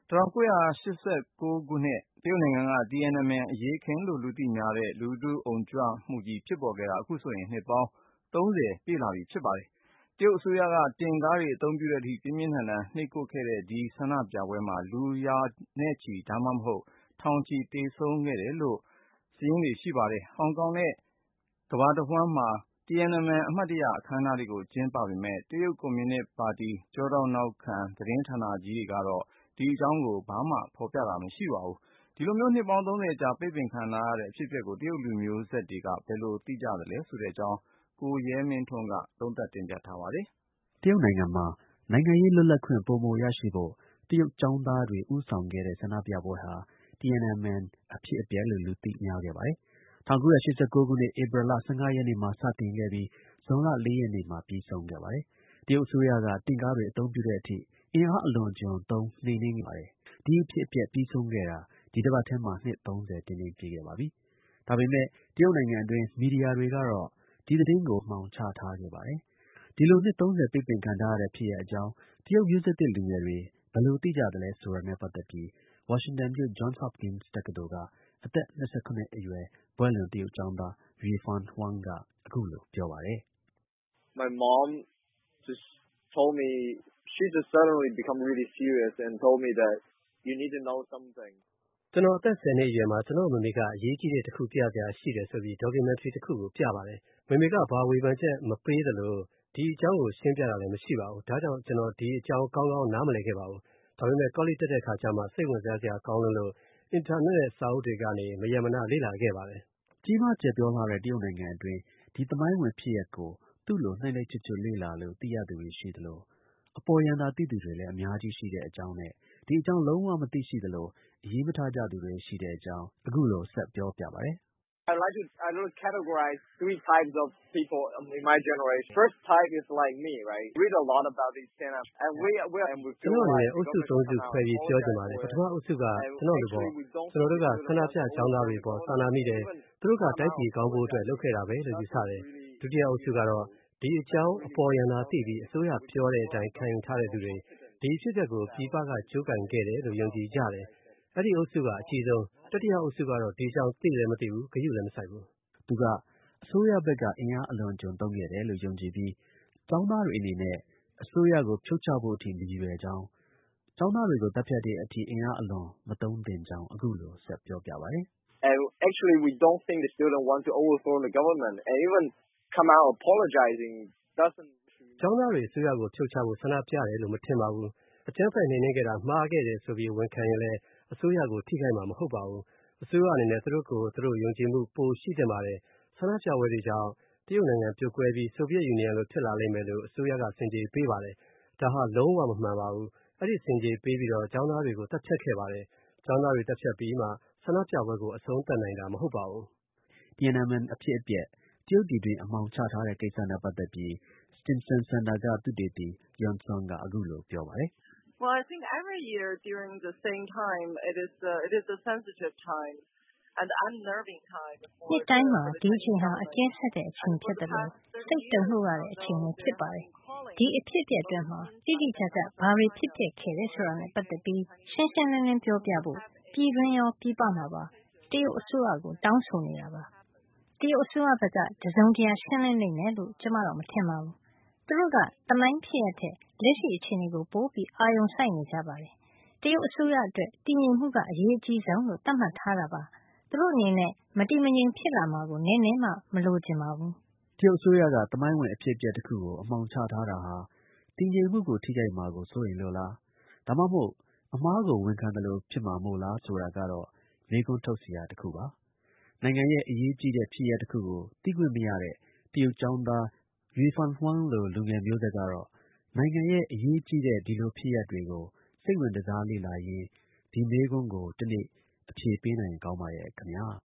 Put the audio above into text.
1989 ခုနှစ် တရုတ်နိုင်ငံက Tiananmen အရေးအခင်းလို့ လူသိများတဲ့ လူထုအုံကြွမှုကြီးဖြစ်ပေါ်ခဲ့တာ အခုဆိုရင် နှစ်ပေါင်း 30 ပြည့်လာပြီဖြစ်ပါတယ်။ တရုတ်အစိုးရက တင့်ကားတွေအသုံးပြုတဲ့အထိ ပြင်းပြင်းထန်ထန်နှိပ်ကွပ်ခဲ့တဲ့ ဒီဆန္ဒပြပွဲမှာ လူရာနဲ့ချီ ဒါမှမဟုတ် ထောင်ချီသေဆုံးခဲ့တယ်လို့ စာရင်းတွေရှိပါတယ်။ ဟောင်ကောင်နဲ့ ကမ္ဘာတဝှမ်းမှာ Tiananmen အမှတ်တရအခမ်းအနားတွေကို ကျင်းပပေမဲ့ တရုတ်ကွန်မြူနစ်ပါတီ ကျောထောက်နောက်ခံ သတင်းဌာနကြီးတွေကတော့ ဒီအကြောင်းကို ဘာမှဖော်ပြတာမရှိပါဘူး။ ဒီလိုမျိုး နှစ်ပေါင်း 30 ကြာ ပိတ်ပင်ခံထားရတဲ့ အဖြစ်အပျက်ကို တရုတ်လူမျိုးဆက်တွေက ဘယ်လိုသိကြသလဲဆိုတဲ့အကြောင်း ကိုရဲမင်းထွန်းက သုံးသပ်တင်ပြထားပါတယ်။ တရုတ်နိုင်ငံမှာ နိုင်ငံရေးလွတ်လပ်ခွင့် ပိုမိုရရှိဖို့ တရုတ်ကျောင်းသားတွေ ဦးဆောင်ခဲ့တဲ့ ဆန္ဒပြပွဲဟာ Tiananmen အဖြစ်အပျက်လို့ လူသိများခဲ့ပါတယ်။ ၁၉၈၉ ခုနှစ် ဧပြီလ ၁၅ ရက်နေ့မှာ စတင်ခဲ့ပြီး ဇွန်လ ၄ ရက်နေ့မှာ ပြီးဆုံးခဲ့ပါတယ်။ တရုတ်အစိုးရက တင့်ကားတွေ အသုံးပြုတဲ့အထိ အင်အားအလွန်အကျွံသုံး နှိမ်နင်းခဲ့ပါတယ်။ ဒီအဖြစ်အပျက် ပြီးဆုံးခဲ့တာ ဒီတစ်ပတ်ထဲမှာ နှစ် 30 တိတိပြည့်ခဲ့ပါပြီ။ ဒါပေမဲ့ တရုတ်နိုင်ငံအတွင်း မီဒီယာတွေကတော့ ဒီသတင်းကို အမှောင်ချထားခဲ့ပါတယ်။ ဒီလို နှစ် 30 ပိတ်ပင်ခံထားရတဲ့ ဖြစ်ရပ်အကြောင်း တရုတ်မျိုးဆက်သစ်လူငယ်တွေ ဘယ်လိုသိကြသလဲဆိုတာနဲ့ပတ်သက်ပြီး ဝါရှင်တန်မြို့ Johns Hopkins တက္ကသိုလ်က အသက် ၂၇ အရွယ် ဘွဲ့လွန်တရုတ်ကျောင်းသား Rui Fanghuang က အခုလို ပြောပါတယ်။ My mom just told me she just suddenly become really serious and told me that you need to know something. ကျွန်တော်အသက် 10 နှစ်အရွယ်မှာ ကျွန်တော်မမေက အရေးကြီးတဲ့တစ်ခုပြစရာရှိတယ်ဆိုပြီး documentary တစ်ခုကိုပြပါတယ်။ မမေက ဘာဝေဖန်ချက်မပေးသလို ဒီအကြောင်းကိုရှင်းပြတာလည်းမရှိပါဘူး။ ဒါကြောင့် ကျွန်တော်ဒီအကြောင်းကောင်းကောင်းနားမလည်ခဲ့ပါဘူး။ ဒါပေမဲ့ ကောလိပ်တက်တဲ့အခါကျမှ စိတ်ဝင်စားစရာကောင်းလွန်းလို့ အင်တာနက်နဲ့စာအုပ်တွေကနေ မရပ်မနားလေ့လာခဲ့ပါတယ်။ ကြီးမားကျယ်ပြောလှတဲ့ တရုတ်နိုင်ငံအတွင်း ဒီသမိုင်းဝင်ဖြစ်ရပ်ကို သူ့လို နှိုက်နှိုက်ချွတ်ချွတ်လေ့လာလို့ သိရသူတွေရှိသလို အပေါ်ယံသာသိသူတွေလည်း အများကြီးရှိတဲ့အကြောင်းနဲ့ ဒီအကြောင်း လုံးဝမသိရှိသလို အရေးမထားကြသူတွေရှိတဲ့အကြောင်း အခုလို ဆက်ပြောပြပါတယ်။ I like to categorize 3 types of people in my generation. First type is like me, right? Read a lot about these stand-ups and we ကျွန်တော်အနေနဲ့အုပ်စု 3 စုခွဲပြီးပြောချင်ပါတယ်။ ပထမအုပ်စုက ကျွန်တော်လိုပေါ့။ ကျွန်တော်တို့က ဆန္ဒပြကျောင်းသားတွေအပေါ်စာနာမိတယ်။ သူတို့က တိုင်းပြည်ကောင်းဖို့အတွက်လုပ်ခဲ့တာပဲလို့ယူဆတယ်။ ဒုတိယအုပ်စုကတော့ ဒီအကြောင်းအပေါ်ယံသာသိပြီး အစိုးရပြောတဲ့အတိုင်းခံယူထားတဲ့သူတွေ။ ဒီအဖြစ်အပျက်ကို ပြည်ပကကြိုးကိုင်ခဲ့တယ်လို့ ယုံကြည်ကြတယ်။ အဲ့ဒီအုပ်စုက အကြီးဆုံး။ တတိယအုပ်စုကတော့ ဒီအကြောင်းသိလည်းမသိဘူး။ ဂရုလည်းမစိုက်ဘူး။ သူက အစိုးရဘက်က အင်အားအလွန်အကျွံသုံးခဲ့တယ်လို့ ယုံကြည်ပြီး ကျောင်းသားတွေအနေနဲ့ အစိုးရကို ဖြုတ်ချဖို့အထိ မရည်ရွယ်ကြောင်း ကျောင်းသားတွေကို သတ်ဖြတ်တဲ့အထိ အင်အားအလွန်မသုံးသင့်ကြောင်း အခုလို ဆက်ပြောပြပါတယ်။ And actually we don't think the students want to overthrow the government and even come out apologizing doesn't. ကျောင်းသားတွေအစိုးရကိုဖြုတ်ချဖို့ဆန္ဒပြတယ်လို့မထင်ပါဘူး။ အကြမ်းဖက်နှိမ်နင်းခဲ့တာမှားခဲ့တယ်ဆိုပြီးဝန်ခံရင်လည်း အစိုးရကိုထိခိုက်မှာမဟုတ်ပါဘူး။ အစိုးရအနေနဲ့သူတို့ကိုယ်သူတို့ယုံကြည်မှုပိုရှိသင့်ပါတယ်။ ဆန္ဒပြပွဲတွေကြောင့် တရုတ်နိုင်ငံပြိုကွဲပြီး ဆိုဗီယက်ယူနီယံလိုဖြစ်လာလိမ့်မယ်လို့ အစိုးရကဆင်ခြေပေးပါတယ်။ ဒါဟာလုံးဝမမှန်ပါဘူး။ အဲ့ဒီဆင်ခြေပေးပြီးတော့ ကျောင်းသားတွေကိုသတ်ဖြတ်ခဲ့ပါတယ်။ ကျောင်းသားတွေသတ်ဖြတ်ပြီးမှ ဆန္ဒပြပွဲကိုအဆုံးသတ်နိုင်တာမဟုတ်ပါဘူး။ Tiananmen အဖြစ်အပျက် တရုတ်ပြည်တွင်း အမှောင်ချထားတဲ့ကိစ္စနဲ့ပတ်သက်ပြီး Stimson Center က သုတေသီ Yun Sun က အခုလို ပြောပါတယ်။ Well, I think every year during the same time it is a sensitive time and unnerving time. နှစ်တိုင်းမှာဒီအချိန်ဟာအကဲဆက်တဲ့အချိန်ဖြစ်တယ်လို့ စိတ်တုန်လှုပ်ရတဲ့အချိန်လည်းဖြစ်ပါတယ်။ ဒီအဖြစ်အပျက်အတွင်းမှာ တိတိကျကျဘာတွေဖြစ်ပျက်ခဲ့တယ်ဆိုတာနဲ့ပတ်သက်ပြီး ရှင်းရှင်းလင်းလင်းပြောပြဖို့ ပြည်တွင်းရောပြည်ပမှာပါ တရုတ်အစိုးရကိုတောင်းဆိုနေတာပါ။ တရုတ်အစိုးရဘက်က တစုံတရာရှင်းလင်းလိမ့်မယ်လို့ ကျမတော့မထင်ပါဘူး။ သူတို့က သမိုင်းဖြစ်ရပ်ထက် လက်ရှိအခြေအနေကိုပိုပြီးအာရုံစိုက်နေကြပါတယ်။ တရုတ်အစိုးရအတွက် တည်ငြိမ်မှုကအရေးအကြီးဆုံးလို့သတ်မှတ်ထားတာပါ။ သူတို့အနေနဲ့ မတည်မငြိမ်ဖြစ်လာမှာကို နည်းနည်းမှမလိုချင်ပါဘူး။ တရုတ်အစိုးရက သမိုင်းဝင်အဖြစ်အပျက်တစ်ခုကို အမှောင်ချထားတာဟာ တည်ငြိမ်မှုကို ထိခိုက်မှာကို စိုးရိမ်လို့လား၊ ဒါမှမဟုတ် အမှားကို ဝန်ခံသလိုဖြစ်မှာမို့လားဆိုတာကတော့ မေးခွန်းထုတ်စရာတစ်ခုပါ။ နိုင်ငံရဲ့ အရေးကြီးတဲ့ဖြစ်ရပ်တစ်ခုကို သိခွင့်မရတဲ့ တရုတ်ကျောင်းသား Rui Fanghuang လို လူငယ်မျိုးဆက်ကတော့ နိုင်ငံရဲ့ အရေးကြီးတဲ့ ဒီလိုဖြစ်ရပ်တွေကို စိတ်ဝင်တစားလေ့လာရင်း ဒီမေးခွန်းကို တစ်နေ့ အဖြေပေးနိုင်ရင်ကောင်းပါရဲ့ ခင်ဗျား။